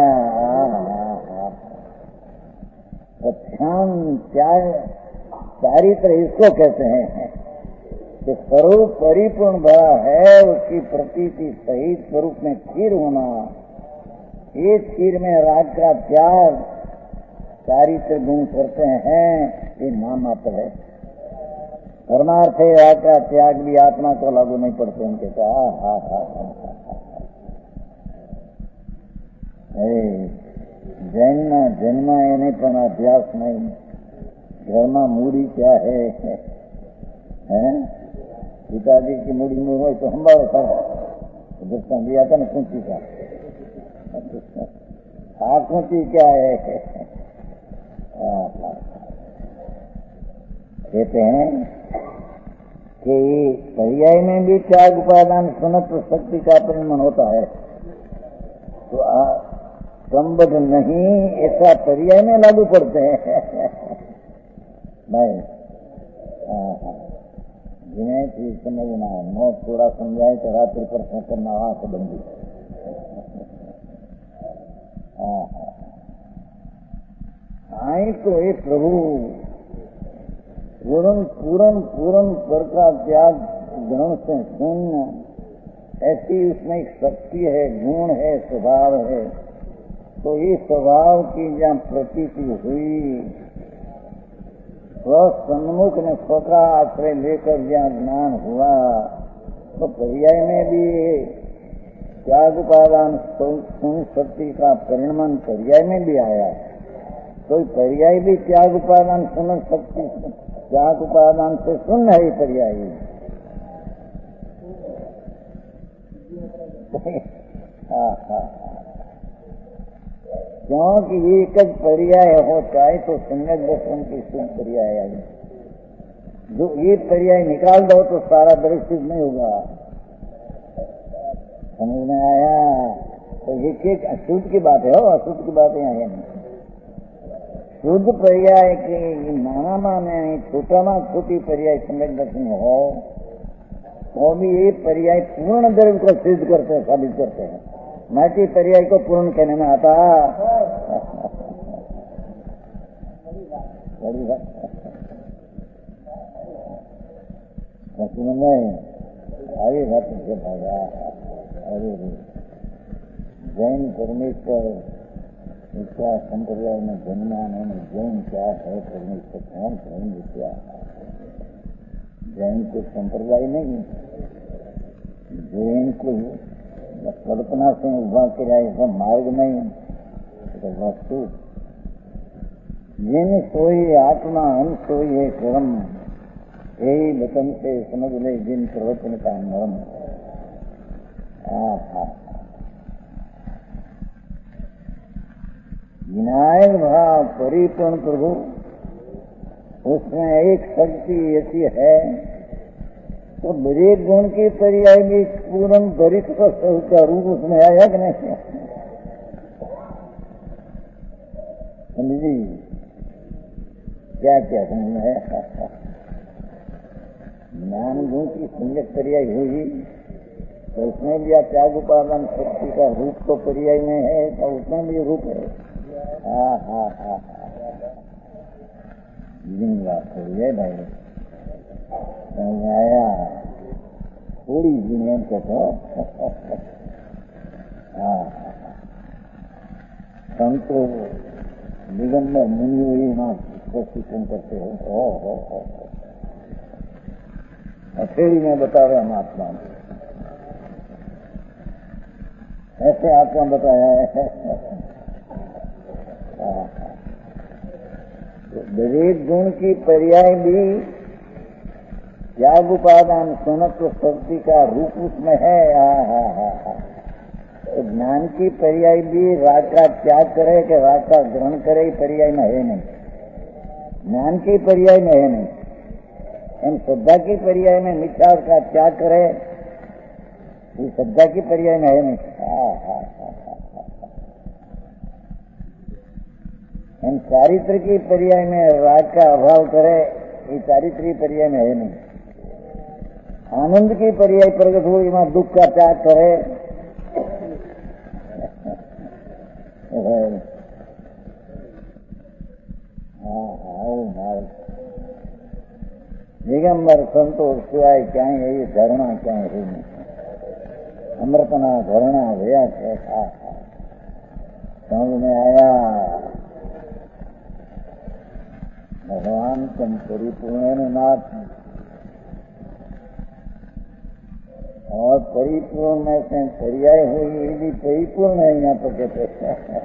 Speaker 1: तो ध्यान त्याग चारित्र इसको कहते हैं कि स्वरूप परिपूर्ण भरा है, उसकी प्रतीति सही स्वरूप में स्थिर होना। ये स्थिर में राग का त्याग चारित्र गुण करते हैं, ये नाम मात्र है। परमार्थ है राग का त्याग भी आत्मा को लागू नहीं पड़ते उनके साथ। हा हा हा जन्म जन्म એને પણ અભ્યાસ નહીં, ઘરમાં મૂડી क्या है, हैं? पिताजी की मूड़ी में हो तो हमारे कर जिसका दिया था ना कुंची का, हाँ कुंची क्या है। कहते हैं कि पर्याय में भी त्याग उपादान सुनत्व शक्ति का परिणाम होता है, तो क्रमबद्ध नहीं ऐसा पर्याय में लागू पड़ते हैं। नहीं जिन्हें चीज समझना नो थोड़ा समझाए तो रात्रि पर करना वहां से बंदी। आई तो ये प्रभु पूर्ण पूर्ण पूर्ण पर का त्याग ग्रहण से शून्य, ऐसी उसमें एक शक्ति है, गुण है, स्वभाव है। तो ये स्वभाव की जहाँ प्रतीति हुई, सन्मुख ने स्वका आश्रय लेकर जहाँ ज्ञान हुआ, तो पर्याय में भी त्याग उपादान शक्ति का परिणाम पर्याय में भी आया। तो पर्याय भी त्याग उपादान सुन शक्ति, त्याग उपादान से सुन है पर्याय। हाँ हाँ क्योंकि एक पर्याय होता है तो सम्यक दर्शन की शुद्ध पर्याय है। जो एक पर्याय निकाल दो तो सारा दृश्य सिद्ध नहीं होगा। समझ में आया? तो एक एक अशुद्ध की बात है, हो अशुद्ध की बात यहाँ है नहीं। शुद्ध पर्याय के नाना माने छोटा मा छोटी पर्याय सम्यक दर्शन हो, वो भी ये पर्याय पूर्ण द्रव्य को सिद्ध करते हैं, साबित करते हैं। नाटी पर्याय को पूर्ण कहने में आता बड़ी बात नहीं। आगे बात से भागा। अरे जैन परमेश्वर इसका संप्रदाय में जन्मा नहीं, जैन क्या है, परमेश्वर कौन कहेंगे क्या? जैन को संप्रदाय नहीं, जैन को कल्पना से उभा किया ऐसा मार्ग नहीं, तो वस्तु जिन सोई आत्मा हम सोई है कर्म, यही वचन से समझ ले जिन प्रवचन का मर्म। विनायक भाव परिपूर्ण प्रभु, उसमें एक शक्ति ऐसी है तो दरेक गुण के पर्याय में पूर्ण दरित का रूप उसमें आया कि नहीं? समझी क्या क्या समझ में आया? ज्ञान गुण की संगत पर्याय हुई तो उसमें भी त्याग उपादान शक्ति का रूप तो पर्याय में है, तो उसमें भी रूप है। हा हा हा दिन बात हो गई भाई, समझ आया? थोड़ी जीवन को तो हाँ संतो दिगंबर मुनि हुई ना प्रशिक्षण करते हो। ओ हो हो अथेड़ी में बता रहे हम आत्मा ऐसे आत्मा बताया है। दरेक गुण की पर्याय भी त्याग उपादान स्वनत्व शक्ति का रूप उसमें है। हा हा हा हा तो ज्ञान की पर्याय भी राग का त्याग करे कि राग का ग्रहण करे, पर्याय में है नहीं। ज्ञान की पर्याय में है नहीं। हम श्रद्धा की पर्याय में मिथ्या का त्याग करे, ये श्रद्धा की पर्याय में है नहीं। हा हा हा हम चारित्र की पर्याय में राग का अभाव करे, ये चारित्री पर्याय में है नहीं। आनंद की पर्याय प्रकट हो, इसमें दुख का त्याग करे, दिगंबर संतोष सिवाय क्या है ये धरणा क्या है नहीं। अमृतना धरणा भैया कैसा समझ में आया? भगवान तुम परिपूर्ण नाथ और परिपूर्ण में से पर्याय हुई, ये भी परिपूर्ण है यहाँ पर कहते हैं।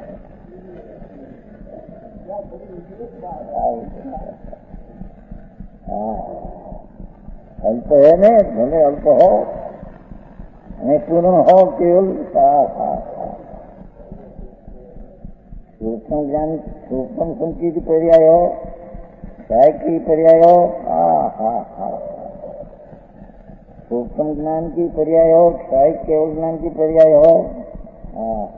Speaker 1: अल्प है न, भले अल्प हो नहीं पूर्ण हो केवल। सूक्ष्म ज्ञान सूक्ष्म संकी की पर्याय हो, काय की पर्याय हो, हा हा हा सूक्ष्म ज्ञान की पर्याय हो, काय केवल ज्ञान की पर्याय हो। हा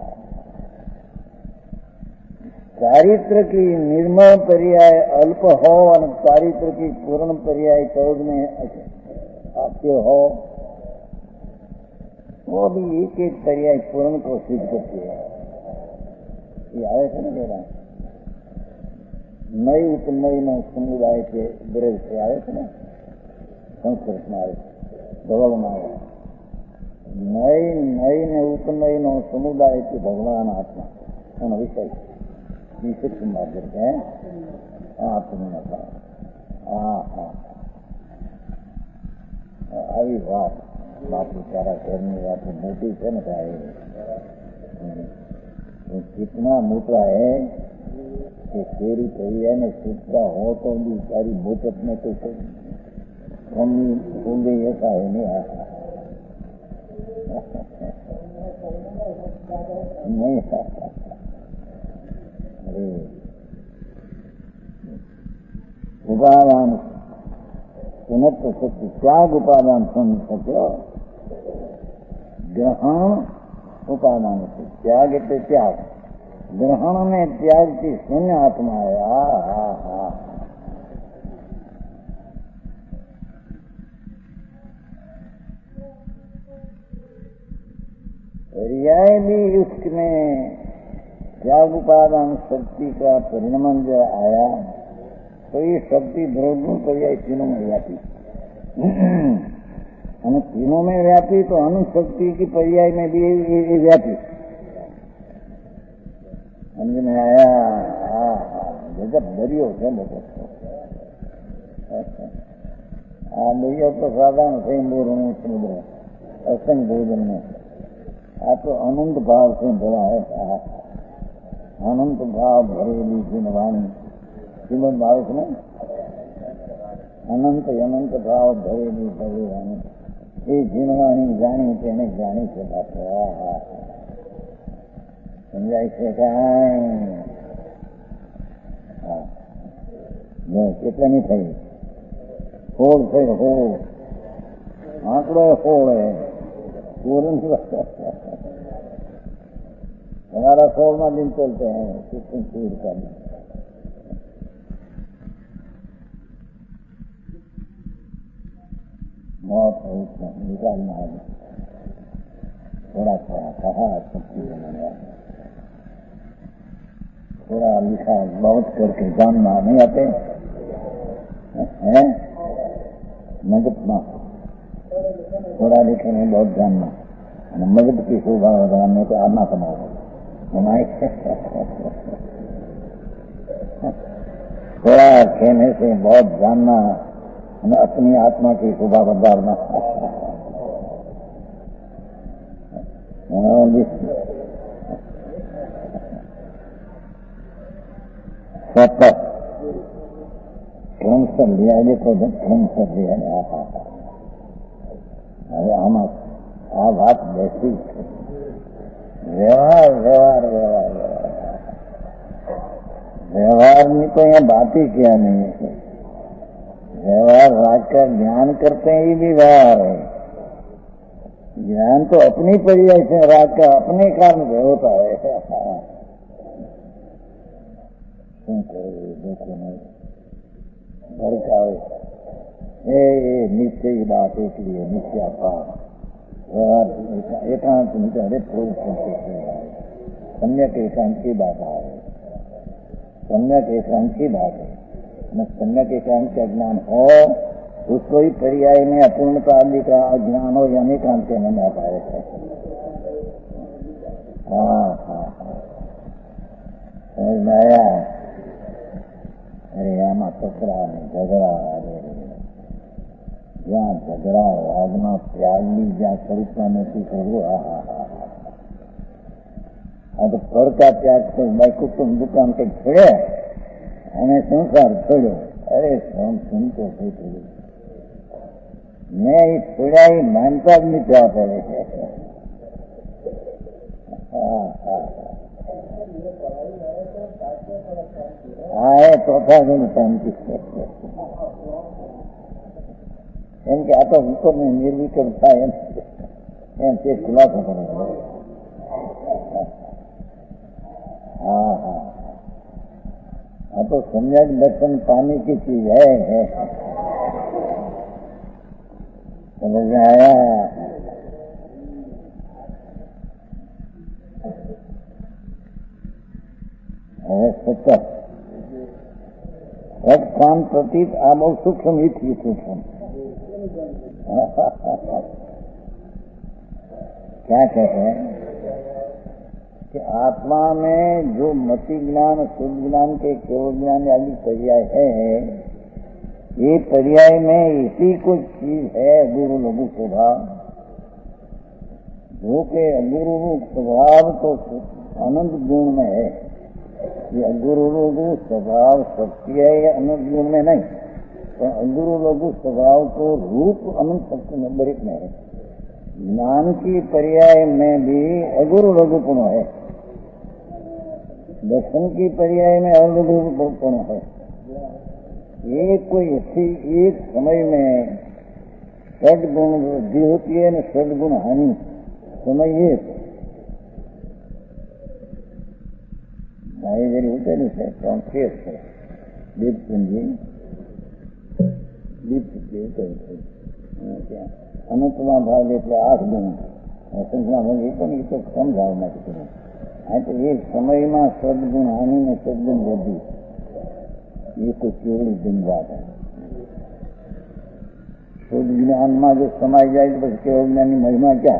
Speaker 1: चारित्र की निर्मल पर्याय अल्प हो और चारित्र की पूर्ण पर्याय चौद में आपके हो, वो भी एक एक पर्याय पूर्ण को सिद्ध करती है। ये आवे से नहीं रहा नई उपनयी न समुदाय के ब्रज से आवे थे ना, संस्कृत में आवे भगवान आवे नई नई ने उपनयी न समुदाय के भगवान आत्मा विषय विशेष कुमार करते हैं। आत्मा हाँ हाँ आई बात बात विचारा करने बात मोटी से न पाए। कितना मोटा है कि तेरी परिया में सीखता हो तो भी सारी मोटत में तो कमी हो गई ऐसा है नहीं आता नहीं आता। उपादान सुनत शक्ति त्याग उपादान सुन सको ग्रहण उपादान से त्याग इतने त्याग ग्रहण में त्याग की शून्य आत्मा है। हा हा हा पर्याय भी उसमें त्याग उपादान शक्ति का परिणाम जो आया तो ये शक्ति द्रव्य पर्याय तीनों में व्यापी અને तीनों में व्यापी तो अनुशक्ति की पर्याय में भी ये व्यापी समझ में आया। जगत दरियो है जगत आ दरियो तो साधारण से बोल समुद्र असंग भोजन में आ तो अनंत भाव से भरा है। अनंत भाव भरेली जिनवाणी श्रीमद भाव में अनंत अनंत भाव भरेली भगवानी ये जिनवाणी जानी તેને જાણી છે બાપુ। સમજાય છે કાંઈ કેટલાની થઈ? સોળ થઈ. સોળ આંકડો સોળ હે. हमारा सोलवा दिन चलते हैं कितने सूर का मौत है उसमें निकालना है थोड़ा थोड़ा कहा शक्ति बनाया थोड़ा लिखा बहुत करके जानना नहीं आते हैं मगध में थोड़ा लिखे में बहुत जानना मगध की शोभा बनाने को आना समाओ थोड़ा कहने से बहुत जानना अपनी आत्मा की शोभा बदलना शपथ क्रम से लिया देखो क्रम से लिया अरे हम आ बात बेसी व्यवहार व्यवहार व्यवहार व्यवहार में तो यहाँ बात ही क्या नहीं है। व्यवहार राजकर ज्ञान करते हैं ये भी व्यवहार है। ज्ञान तो अपनी पर्याय से राजकर अपने कारण से होता है। क्यों करो देखो नहीं भड़कावे ए निश्चय की बात एक लिए निश्चय पार व्यवहार एकांत हरे प्रभु सम्यक एकांत की बात आ रही सम्यक एकांत की बात है न सम्यक एकांत का ज्ञान हो उसको ही पर्याय में अपूर्णता आदि का ज्ञान हो यानी एकांत के नहीं आता है। हाँ हाँ हाँ समझ में आया। अरे आमा तकरा नहीं झगड़ा अरे જ્યાં ઝઘડા વાદમાં ત્યાગની જ્યાં સ્વરૂપમાં નથી કરવું હા હા હા હા તો પડકા ત્યાગ તો ભાઈ કુટુંબ દુકાન કંઈક છોડ્યા અને સંસાર છોડ્યો અરે શું તો થઈ થયું મેં એ છોડ્યા એ માનતા જ નથી આપે હા એ ચોથા ગુણ શાંતિ એમ કે આ તો ઉપરને નિર્વિકલ્પ થાય એમ એમ તે ખુલાસો કરે हाँ हाँ हाँ तो सम्यक दर्शन पाने की चीज है, है। समझ में आया। सत्य सब काम प्रतीत आ बहुत सूक्ष्म ही थी सूक्ष्म क्या कहते हैं कि आत्मा में जो मति ज्ञान शुद्ध ज्ञान के केवल ज्ञान आदि पर्याय है ये पर्याय में इसी कुछ चीज है गुरु लघु स्वभाव जो के अगुरु स्वभाव तो अनंत गुण में है। ये अगुरु लघु स्वभाव शक्ति है ये अनंत गुण में नहीं तो अगुरु लघु स्वभाव को रूप अनंत शक्ति में बरित में है। ज्ञान की पर्याय में भी अगुरु लघुपण है दर्शन की पर्याय में अलघुपण है। एक कोई अच्छी एक समय में सदगुण वृद्धि होती है न सदगुण हानि समय ये भाई जरी होते नहीं से कॉन्शियस है दीप पूंजी दीप क्या अनंतमा भाव એટલે આઠ ગુણ સંખ્યા મળી પણ એ તો કમ ભાવમાં કીધું હા તો એ સમયમાં સદગુણ હાનિ ને સદગુણ વૃદ્ધિ એ કોઈ કેવડી દિન વાત है। शुद्ध ज्ञान में जो समाई जाए तो बस केवल ज्ञान की महिमा क्या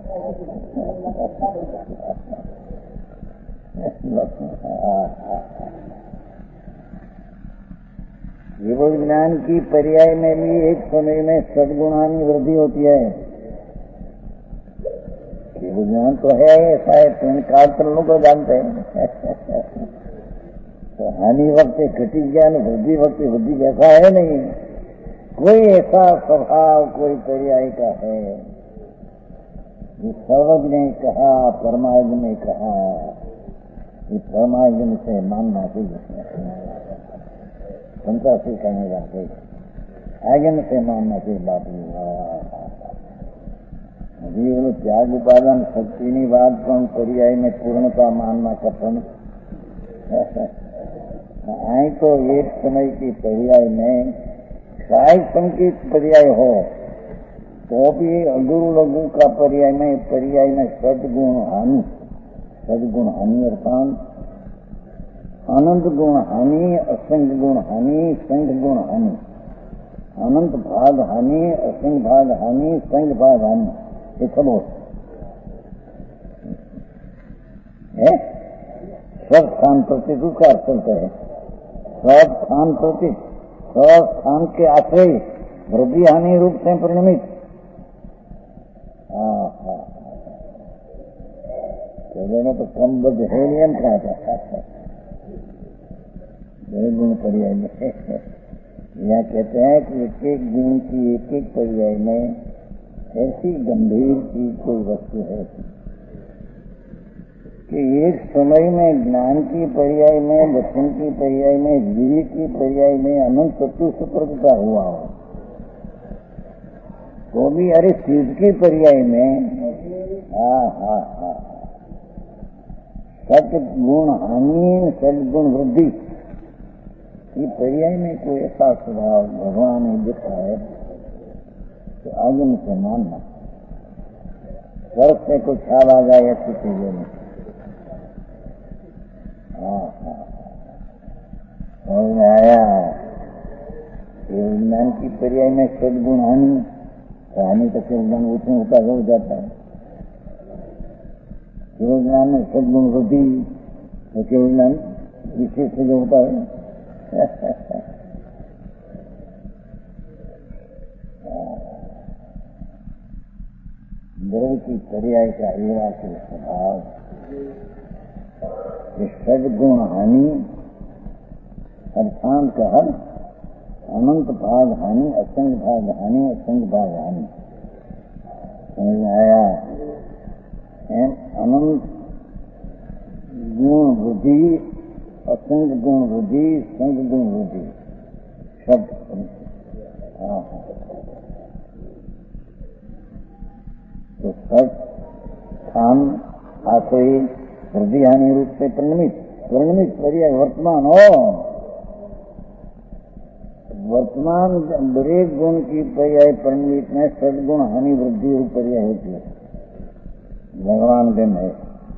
Speaker 1: केवल ज्ञान की पर्याय में भी एक समय में सद्गुणानी वृद्धि होती है। केवल ज्ञान तो है ऐसा है तीन काल तो लोग जानते हैं तो हानि वक्त घटी ज्ञान वृद्धि वक्त वृद्धि जैसा है नहीं कोई ऐसा स्वभाव कोई पर्याय का है जो सर्वज्ञ ने कहा परमात्मा ने कहा ये परमात्मा से मानना चाहिए संतासी कहने जाते आगे में से मानना चाहिए बापू। अभी बोलो त्याग उपादान शक्ति ની વાત પણ પર્યાય में पूर्णता मानना कथन आई तो एक समय की पर्याय में काय संकेत पर्याय हो तो भी अगुरु लघु का पर्याय में पर्याय में सदगुण हानि सदगुण हानि अर्थात अनंत गुण हानि असंग गुण हानि संग गुण हानि अनंत भाग हानि असंग भाग हानि संग भाग हानि ये सब है। सब स्थान प्रति उसका अर्थ चलता है। सब स्थान प्रति सब स्थान के आश्रय वृद्धि हानि रूप से परिणमित पहले में तो क्रमबद्ध है नियम कहा था गुण पर्याय में यहाँ कहते हैं कि एक एक गुण की एक एक पर्याय में ऐसी गंभीर चीज कोई वस्तु है कि एक समय में ज्ञान की पर्याय में दर्शन की पर्याय में वीर्य की पर्याय में अनंत तत्व से प्रकटा हुआ हो तो भी अरे चीज की पर्याय में हा हा हा सदगुण हानि सदगुण वृद्धि ये पर्याय में कोई ऐसा स्वभाव भगवान ने दिखा है तो आगे मुझे मानना स्वर्ग से कुछ ख्याल आ जाए ऐसी चीजों में। समझ में आया विज्ञान की पर्याय में सदगुण हानि हानि का सदगुण उसमें होता हो जाता है। केवल ज्ञान में सदगुण वृद्धि तो केवल ज्ञान विशेष से जो होता है द्रव्य की पर्याय का एवा के स्वभाव सदगुण हानि अर्थात का हर अनंत भाग हानि असंग भाग हानि असंग भाग हानि समझ में आया। अनंत गुण वृद्धि असंग गुण वृद्धि संग गुण वृद्धि शब्द हाँ तो सब स्थान आश्रय वृद्धि हानि रूप से परिणमित परिणमित पर्याय वर्तमान हो वर्तमान दरेक गुण की पर्याय परिणमित में सदगुण हानि वृद्धि रूप पर्याय होती है। भगवान दिन है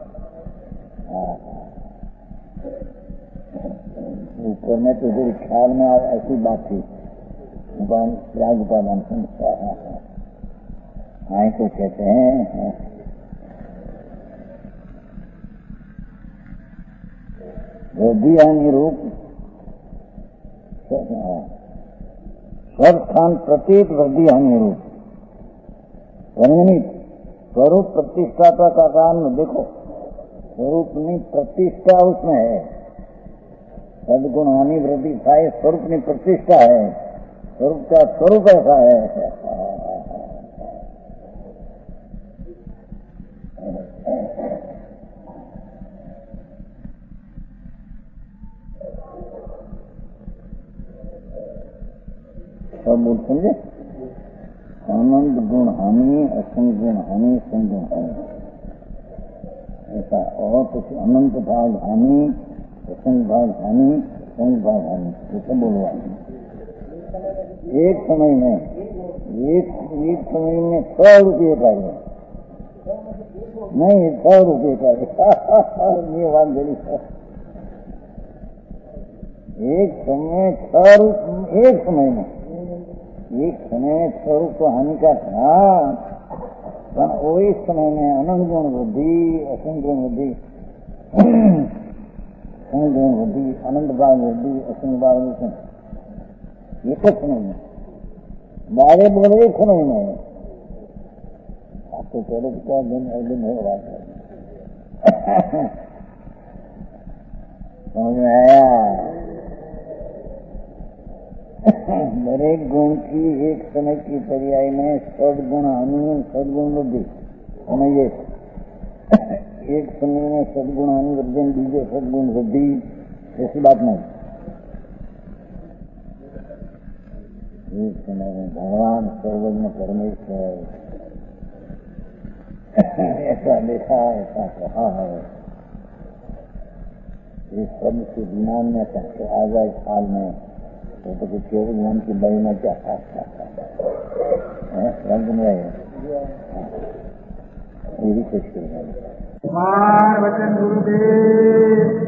Speaker 1: ऊपर में तो फिर ख्याल में ऐसी बात थी त्याग उपादान संस्कार आए को कहते हैं वृद्धि हानि रूप सब स्थान प्रत्येक वृद्धि हानि रूप परिणमित स्वरूप प्रतिष्ठाता का कारण देखो स्वरूप नहीं प्रतिष्ठा उसमें है। सदगुण हानि वृद्धि था स्वरूप में प्रतिष्ठा है स्वरूप का स्वरूप ऐसा है। सब बोल समझे आनंद गुण हानि असंग गुण हानि संग गुण हानि ऐसा और कुछ अनंत भाग हानि असंग भाग हानि संग भाग हानि ये सब बोलवा एक समय में एक एक समय में सौ रुपये कार्य नहीं सौ रुपये कार्य ये बात बड़ी एक समय छह एक समय में एक समय में छह रुपये हानि का था पर वही समय में अनंत गुण वृद्धि असंग गुण वृद्धि संग गुण वृद्धि अनंत भाग वृद्धि असंग भाग वृद्धि एक समय में बारे बोले एक समय में आपको चलो क्या दिन दिन है बात समझ में आया। दरेक गुण की एक समय की पर्याय में सदगुण हानि सदगुण वृद्धि समझिए एक समय में सदगुण हानि वृद्धि बीजे सदगुण वृद्धि ऐसी बात नहीं एक समय में भगवान सर्वज्ञ परमेश्वर ऐसा देखा, ऐसा कहा है, इस शब्द से विमान में तो आ जाए साल में तो तो कुछ चौबीस मन की बड़ी में क्या खास है रंग में ये भी कुछ कर
Speaker 2: वचन गुरुदेव